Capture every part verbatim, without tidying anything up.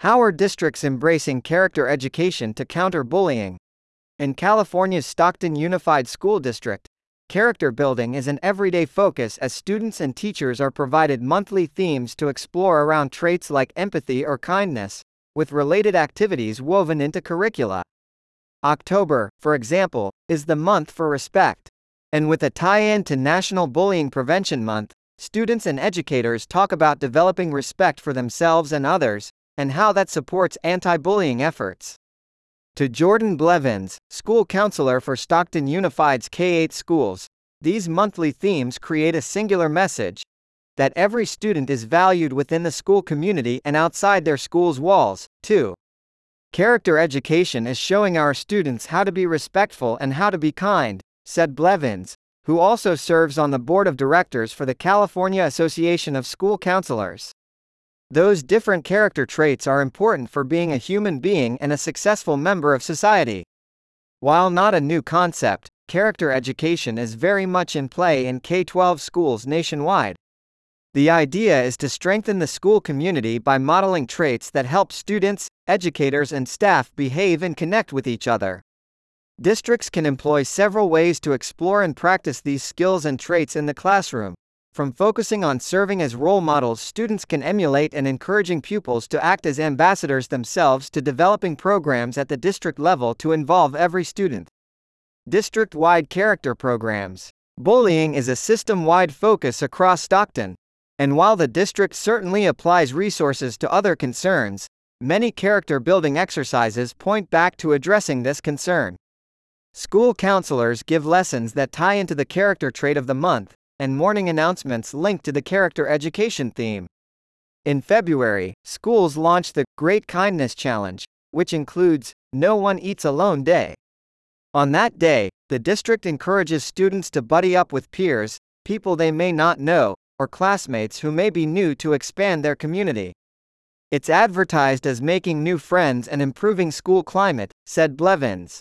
How are districts embracing character education to counter bullying? In California's Stockton Unified School District, character building is an everyday focus as students and teachers are provided monthly themes to explore around traits like empathy or kindness, with related activities woven into curricula. October, for example, is the month for respect. And with a tie-in to National Bullying Prevention Month, students and educators talk about developing respect for themselves and others, and how that supports anti-bullying efforts. To Jordan Blevins, school counselor for Stockton Unified's K eight schools, these monthly themes create a singular message that every student is valued within the school community and outside their school's walls, too. Character education is showing our students how to be respectful and how to be kind, said Blevins, who also serves on the board of directors for the California Association of School Counselors. Those different character traits are important for being a human being and a successful member of society. While not a new concept, character education is very much in play in K twelve schools nationwide. The idea is to strengthen the school community by modeling traits that help students, educators, and staff behave and connect with each other. Districts can employ several ways to explore and practice these skills and traits in the classroom. From focusing on serving as role models students can emulate and encouraging pupils to act as ambassadors themselves to developing programs at the district level to involve every student. District-wide character programs. Bullying is a system-wide focus across Stockton. And while the district certainly applies resources to other concerns, many character-building exercises point back to addressing this concern. School counselors give lessons that tie into the character trait of the month, and morning announcements linked to the character education theme. In February, schools launched the Great Kindness Challenge, which includes No One Eats Alone Day. On that day, the district encourages students to buddy up with peers, people they may not know, or classmates who may be new to expand their community. It's advertised as making new friends and improving school climate, said Blevins.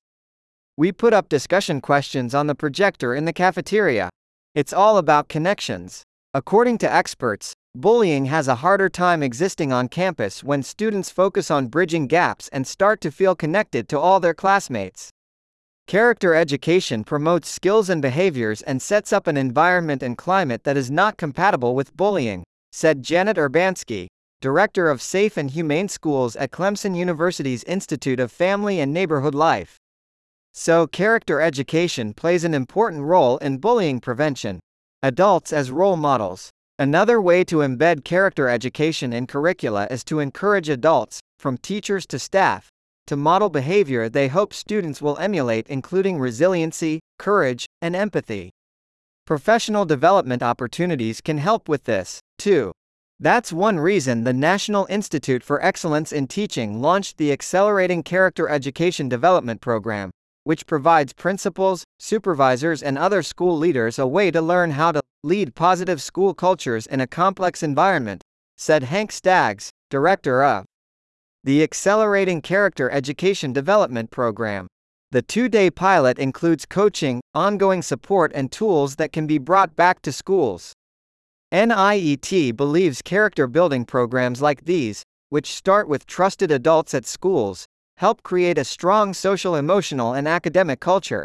We put up discussion questions on the projector in the cafeteria. It's all about connections. According to experts, bullying has a harder time existing on campus when students focus on bridging gaps and start to feel connected to all their classmates. Character education promotes skills and behaviors and sets up an environment and climate that is not compatible with bullying, said Janet Urbanski, director of Safe and Humane Schools at Clemson University's Institute of Family and Neighborhood Life. So, character education plays an important role in bullying prevention. Adults as role models. Another way to embed character education in curricula is to encourage adults, from teachers to staff, to model behavior they hope students will emulate, including resiliency, courage, and empathy. Professional development opportunities can help with this, too. That's one reason the National Institute for Excellence in Teaching launched the Accelerating Character Education Development Program, which provides principals, supervisors, and other school leaders a way to learn how to lead positive school cultures in a complex environment, said Hank Staggs, director of the Accelerating Character Education Development Program. The two-day pilot includes coaching, ongoing support, and tools that can be brought back to schools. N I E T believes character-building programs like these, which start with trusted adults at schools, help create a strong social, emotional, and academic culture.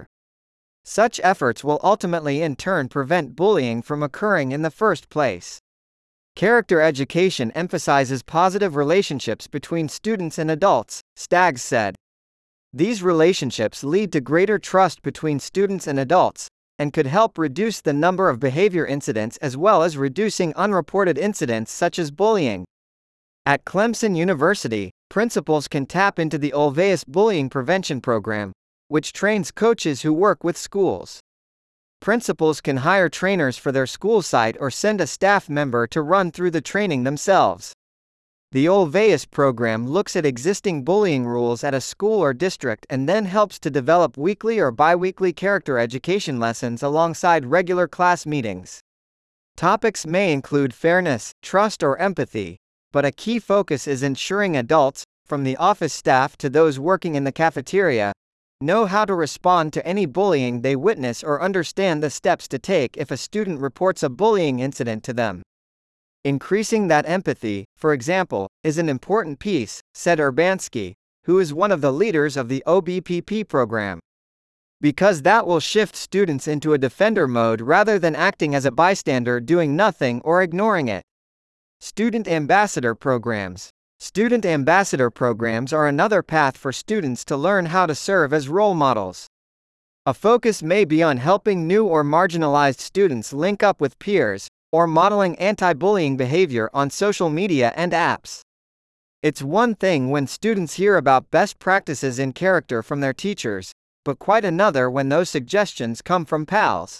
Such efforts will ultimately in turn prevent bullying from occurring in the first place. Character education emphasizes positive relationships between students and adults, Staggs said. These relationships lead to greater trust between students and adults, and could help reduce the number of behavior incidents as well as reducing unreported incidents such as bullying. At Clemson University, principals can tap into the Ulvaeus Bullying Prevention Program, which trains coaches who work with schools. Principals can hire trainers for their school site or send a staff member to run through the training themselves. The Ulvaeus program looks at existing bullying rules at a school or district and then helps to develop weekly or bi-weekly character education lessons alongside regular class meetings. Topics may include fairness, trust, or empathy, but a key focus is ensuring adults, from the office staff to those working in the cafeteria, know how to respond to any bullying they witness or understand the steps to take if a student reports a bullying incident to them. Increasing that empathy, for example, is an important piece, said Urbanski, who is one of the leaders of the O B P P program. Because that will shift students into a defender mode rather than acting as a bystander doing nothing or ignoring it. Student ambassador programs. Student ambassador programs are another path for students to learn how to serve as role models. A focus may be on helping new or marginalized students link up with peers, or modeling anti-bullying behavior on social media and apps. It's one thing when students hear about best practices in character from their teachers, but quite another when those suggestions come from pals.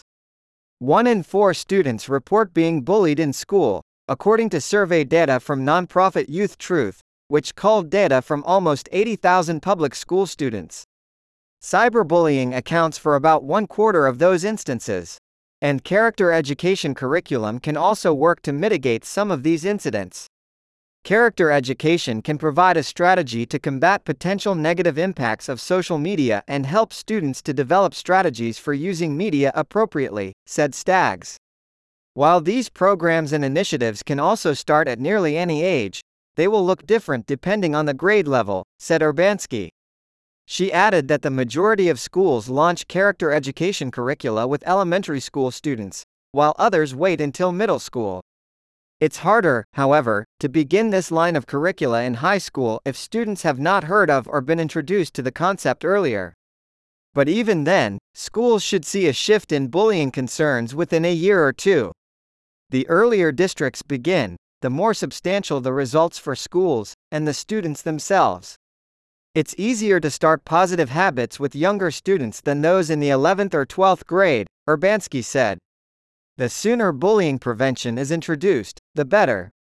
One in four students report being bullied in school, according to survey data from nonprofit Youth Truth, which culled data from almost eighty thousand public school students. Cyberbullying accounts for about one quarter of those instances. And character education curriculum can also work to mitigate some of these incidents. Character education can provide a strategy to combat potential negative impacts of social media and help students to develop strategies for using media appropriately, said Staggs. While these programs and initiatives can also start at nearly any age, they will look different depending on the grade level, said Urbanski. She added that the majority of schools launch character education curricula with elementary school students, while others wait until middle school. It's harder, however, to begin this line of curricula in high school if students have not heard of or been introduced to the concept earlier. But even then, schools should see a shift in bullying concerns within a year or two. The earlier districts begin, the more substantial the results for schools and the students themselves. It's easier to start positive habits with younger students than those in the eleventh or twelfth grade, Urbanski said. The sooner bullying prevention is introduced, the better.